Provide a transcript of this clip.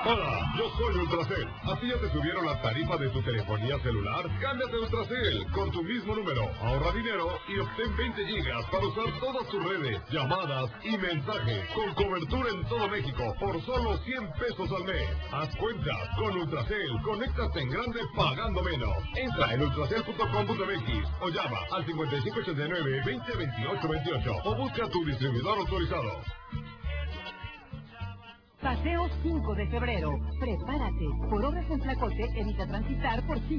Hola, yo soy Ultracel. ¿A ti ya te subieron la tarifa de tu telefonía celular? Cámbiate a Ultracel con tu mismo número. Ahorra dinero y obtén 20 gigas para usar todas tus redes, llamadas y mensajes con cobertura en todo México por solo 100 pesos al mes. Haz cuentas con Ultracel. Conéctate en grande pagando menos. Entra en ultracel.com.mx o llama al 5589-202828 o busca tu distribuidor autorizado. Paseo 5 de febrero. Prepárate. Por obras en Tlacote, evita transitar por 5